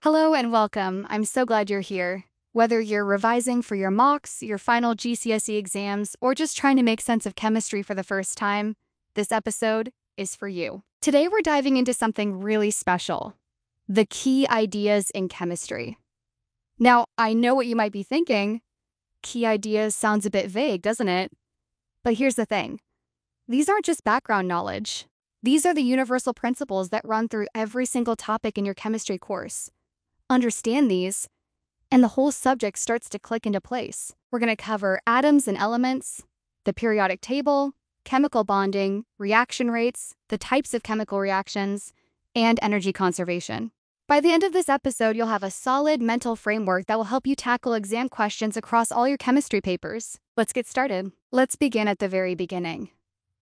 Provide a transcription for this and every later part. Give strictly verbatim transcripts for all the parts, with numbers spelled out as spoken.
Hello and welcome. I'm so glad you're here. Whether you're revising for your mocks, your final G C S E exams, or just trying to make sense of chemistry for the first time, this episode is for you. Today we're diving into something really special: the key ideas in chemistry. Now, I know what you might be thinking. Key ideas sounds a bit vague, doesn't it? But here's the thing. These aren't just background knowledge. These are the universal principles that run through every single topic in your chemistry course. Understand these, and the whole subject starts to click into place. We're going to cover atoms and elements, the periodic table, chemical bonding, reaction rates, the types of chemical reactions, and energy conservation. By the end of this episode, you'll have a solid mental framework that will help you tackle exam questions across all your chemistry papers. Let's get started. Let's begin at the very beginning.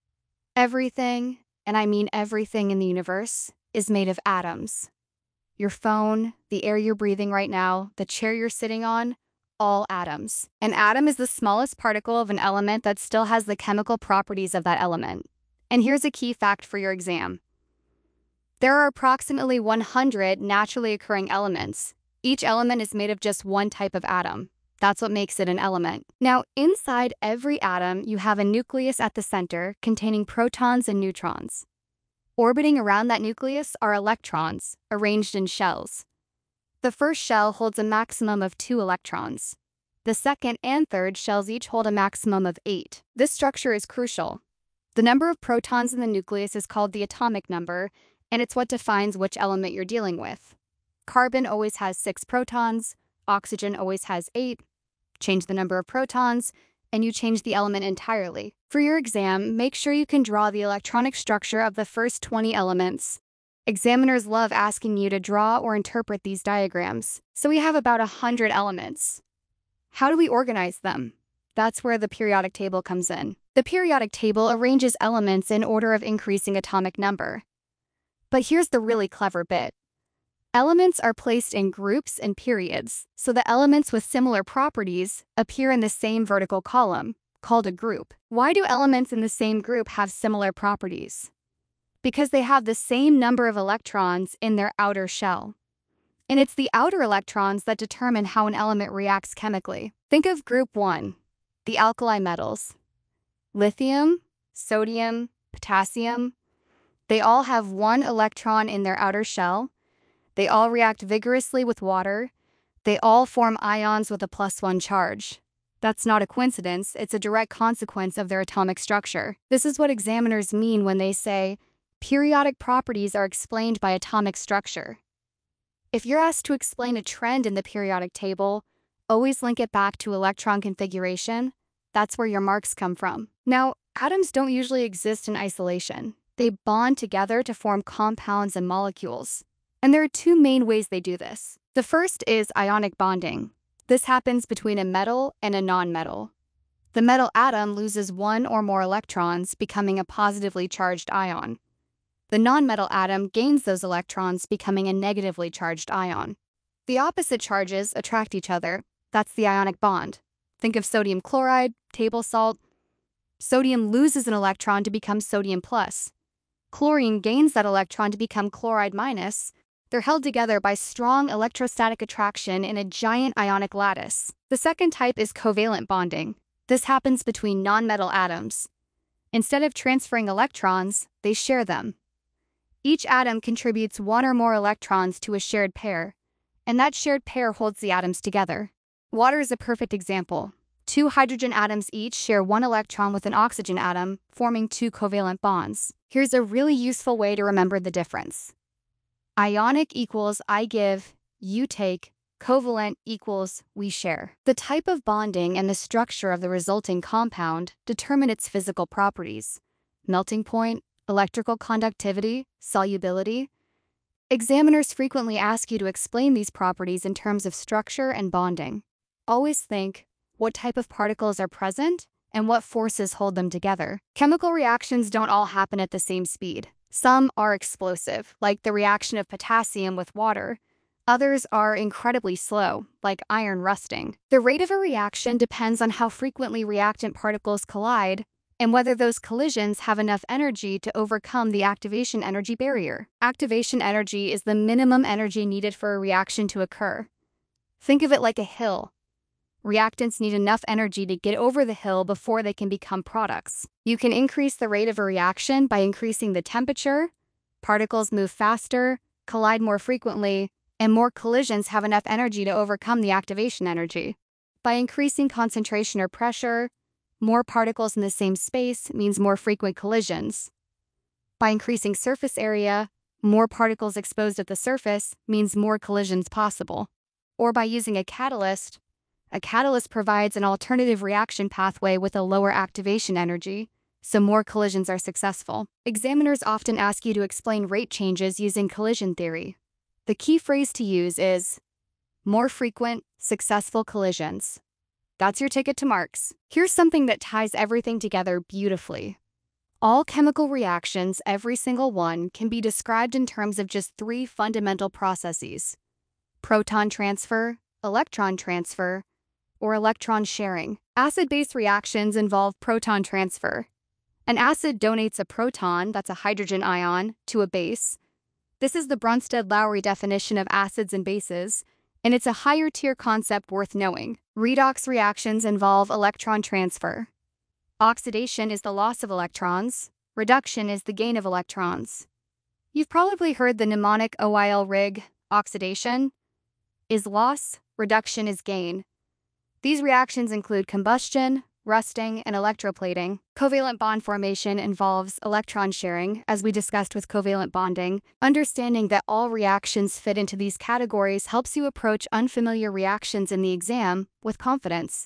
Everything, and I mean everything in the universe, is made of atoms. Your phone, the air you're breathing right now, the chair you're sitting on, all atoms. An atom is the smallest particle of an element that still has the chemical properties of that element. And here's a key fact for your exam. There are approximately one hundred naturally occurring elements. Each element is made of just one type of atom. That's what makes it an element. Now, inside every atom, you have a nucleus at the center containing protons and neutrons. Orbiting around that nucleus are electrons, arranged in shells. The first shell holds a maximum of two electrons. The second and third shells each hold a maximum of eight. This structure is crucial. The number of protons in the nucleus is called the atomic number, and it's what defines which element you're dealing with. Carbon always has six protons, oxygen always has eight. Change the number of protons, and you change the element entirely. For your exam, make sure you can draw the electronic structure of the first twenty elements. Examiners love asking you to draw or interpret these diagrams. So we have about one hundred elements. How do we organize them? That's where the periodic table comes in. The periodic table arranges elements in order of increasing atomic number. But here's the really clever bit. Elements are placed in groups and periods, so the elements with similar properties appear in the same vertical column, called a group. Why do elements in the same group have similar properties? Because they have the same number of electrons in their outer shell. And it's the outer electrons that determine how an element reacts chemically. Think of group one, the alkali metals. Lithium, sodium, potassium. They all have one electron in their outer shell. They all react vigorously with water. They all form ions with a plus one charge. That's not a coincidence, it's a direct consequence of their atomic structure. This is what examiners mean when they say, periodic properties are explained by atomic structure. If you're asked to explain a trend in the periodic table, always link it back to electron configuration. That's where your marks come from. Now, atoms don't usually exist in isolation. They bond together to form compounds and molecules. And there are two main ways they do this. The first is ionic bonding. This happens between a metal and a nonmetal. The metal atom loses one or more electrons, becoming a positively charged ion. The nonmetal atom gains those electrons, becoming a negatively charged ion. The opposite charges attract each other. That's the ionic bond. Think of sodium chloride, table salt. Sodium loses an electron to become sodium plus. Chlorine gains that electron to become chloride minus. They're held together by strong electrostatic attraction in a giant ionic lattice. The second type is covalent bonding. This happens between nonmetal atoms. Instead of transferring electrons, they share them. Each atom contributes one or more electrons to a shared pair, and that shared pair holds the atoms together. Water is a perfect example. Two hydrogen atoms each share one electron with an oxygen atom, forming two covalent bonds. Here's a really useful way to remember the difference. Ionic equals I give, you take. Covalent equals we share. The type of bonding and the structure of the resulting compound determine its physical properties: melting point, electrical conductivity, solubility. Examiners frequently ask you to explain these properties in terms of structure and bonding. Always think, what type of particles are present and what forces hold them together? Chemical reactions don't all happen at the same speed. Some are explosive, like the reaction of potassium with water. Others are incredibly slow, like iron rusting. The rate of a reaction depends on how frequently reactant particles collide and whether those collisions have enough energy to overcome the activation energy barrier. Activation energy is the minimum energy needed for a reaction to occur. Think of it like a hill. Reactants need enough energy to get over the hill before they can become products. You can increase the rate of a reaction by increasing the temperature, particles move faster, collide more frequently, and more collisions have enough energy to overcome the activation energy. By increasing concentration or pressure, more particles in the same space means more frequent collisions. By increasing surface area, more particles exposed at the surface means more collisions possible. Or by using a catalyst, a catalyst provides an alternative reaction pathway with a lower activation energy, so more collisions are successful. Examiners often ask you to explain rate changes using collision theory. The key phrase to use is more frequent, successful collisions. That's your ticket to marks. Here's something that ties everything together beautifully. All chemical reactions, every single one, can be described in terms of just three fundamental processes: proton transfer, electron transfer, or electron sharing. Acid-base reactions involve proton transfer. An acid donates a proton, that's a hydrogen ion, to a base. This is the Bronsted-Lowry definition of acids and bases, and it's a higher-tier concept worth knowing. Redox reactions involve electron transfer. Oxidation is the loss of electrons. Reduction is the gain of electrons. You've probably heard the mnemonic O I L rig: oxidation is loss, reduction is gain. These reactions include combustion, rusting, and electroplating. Covalent bond formation involves electron sharing, as we discussed with covalent bonding. Understanding that all reactions fit into these categories helps you approach unfamiliar reactions in the exam with confidence.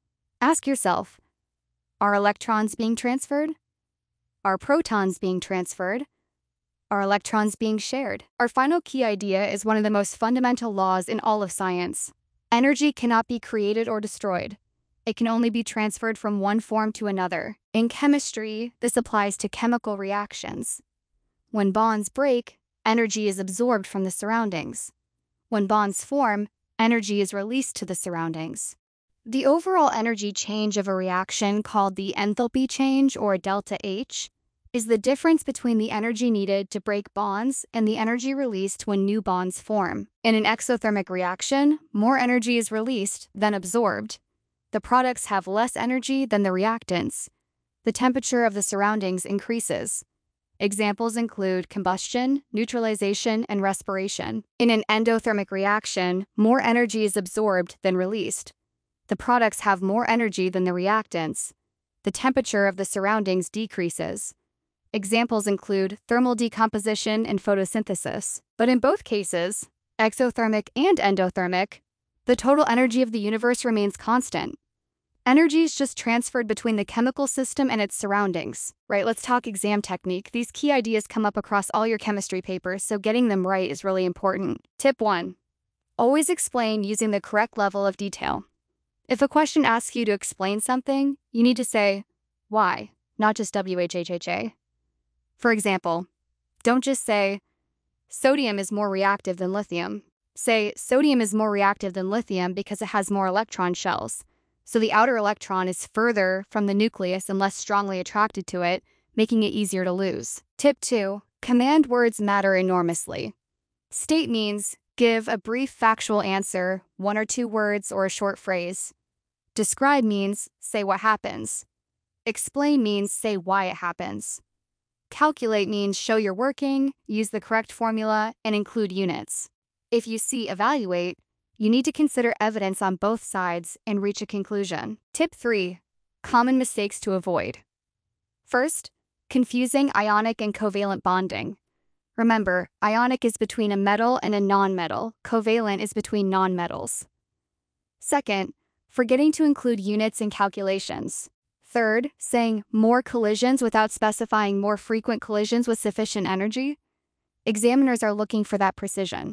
Ask yourself, are electrons being transferred? Are protons being transferred? Are electrons being shared? Our final key idea is one of the most fundamental laws in all of science. Energy cannot be created or destroyed. It can only be transferred from one form to another. In chemistry, this applies to chemical reactions. When bonds break, energy is absorbed from the surroundings. When bonds form, energy is released to the surroundings. The overall energy change of a reaction, called the enthalpy change, or delta H, is the difference between the energy needed to break bonds and the energy released when new bonds form. In an exothermic reaction, more energy is released than absorbed. The products have less energy than the reactants. The temperature of the surroundings increases. Examples include combustion, neutralization, and respiration. In an endothermic reaction, more energy is absorbed than released. The products have more energy than the reactants. The temperature of the surroundings decreases. Examples include thermal decomposition and photosynthesis. But in both cases, exothermic and endothermic, the total energy of the universe remains constant. Energy is just transferred between the chemical system and its surroundings. Right, let's talk exam technique. These key ideas come up across all your chemistry papers, so getting them right is really important. Tip one. Always explain using the correct level of detail. If a question asks you to explain something, you need to say, why, not just W H H H A. For example, don't just say, sodium is more reactive than lithium. Say, sodium is more reactive than lithium because it has more electron shells. So the outer electron is further from the nucleus and less strongly attracted to it, making it easier to lose. Tip two. Command words matter enormously. State means give a brief factual answer, one or two words or a short phrase. Describe means say what happens. Explain means say why it happens. Calculate means show you're working, use the correct formula, and include units. If you see evaluate, you need to consider evidence on both sides and reach a conclusion. Tip three. Common mistakes to avoid. First, confusing ionic and covalent bonding. Remember, ionic is between a metal and a nonmetal. Covalent is between nonmetals. Second, forgetting to include units in calculations. Third, saying more collisions without specifying more frequent collisions with sufficient energy. Examiners are looking for that precision.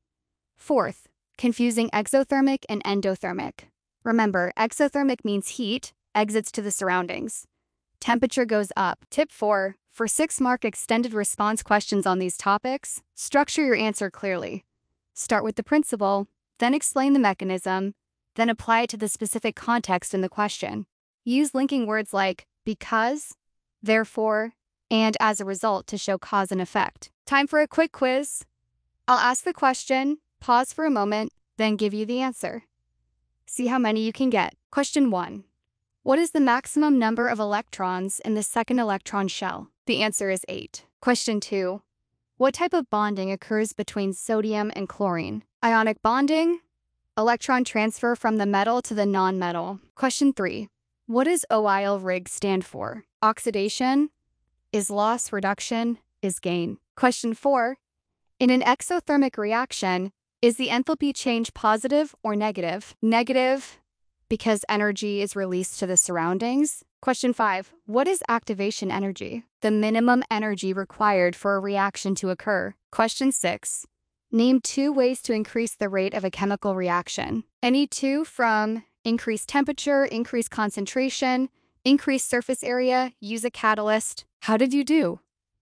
Fourth, confusing exothermic and endothermic. Remember, exothermic means heat, exits to the surroundings. Temperature goes up. Tip four. For six-mark extended response questions on these topics, structure your answer clearly. Start with the principle, then explain the mechanism, then apply it to the specific context in the question. Use linking words like because, therefore, and as a result to show cause and effect. Time for a quick quiz. I'll ask the question, pause for a moment, then give you the answer. See how many you can get. Question one. What is the maximum number of electrons in the second electron shell? The answer is eight. Question two. What type of bonding occurs between sodium and chlorine? Ionic bonding, electron transfer from the metal to the non-metal. Question three. What does O I L rig stand for? Oxidation, is loss, reduction, is gain. Question four. In an exothermic reaction, is the enthalpy change positive or negative? Negative, because energy is released to the surroundings. Question five. What is activation energy? The minimum energy required for a reaction to occur. Question six. Name two ways to increase the rate of a chemical reaction. Any two from increased temperature, increased concentration, increased surface area, use a catalyst. How did you do?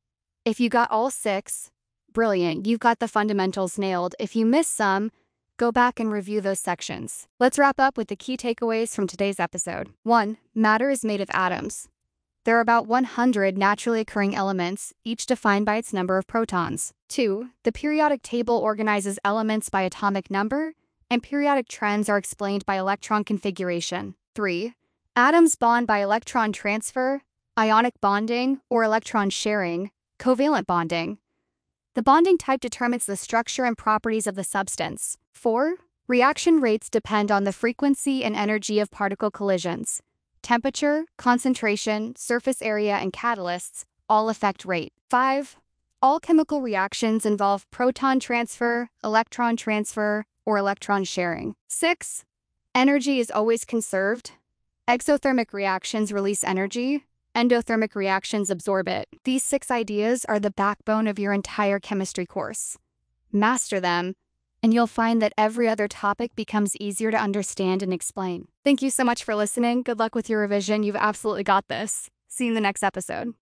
If you got all six, brilliant, you've got the fundamentals nailed. If you missed some, go back and review those sections. Let's wrap up with the key takeaways from today's episode. one. Matter is made of atoms. There are about one hundred naturally occurring elements, each defined by its number of protons. two. The periodic table organizes elements by atomic number, and periodic trends are explained by electron configuration. three. Atoms bond by electron transfer, ionic bonding, or electron sharing, covalent bonding. The bonding type determines the structure and properties of the substance. four. Reaction rates depend on the frequency and energy of particle collisions. Temperature, concentration, surface area, and catalysts all affect rate. five. All chemical reactions involve proton transfer, electron transfer, or electron sharing. six. Energy is always conserved. Exothermic reactions release energy. Endothermic reactions absorb it. These six ideas are the backbone of your entire chemistry course. Master them, and you'll find that every other topic becomes easier to understand and explain. Thank you so much for listening. Good luck with your revision. You've absolutely got this. See you in the next episode.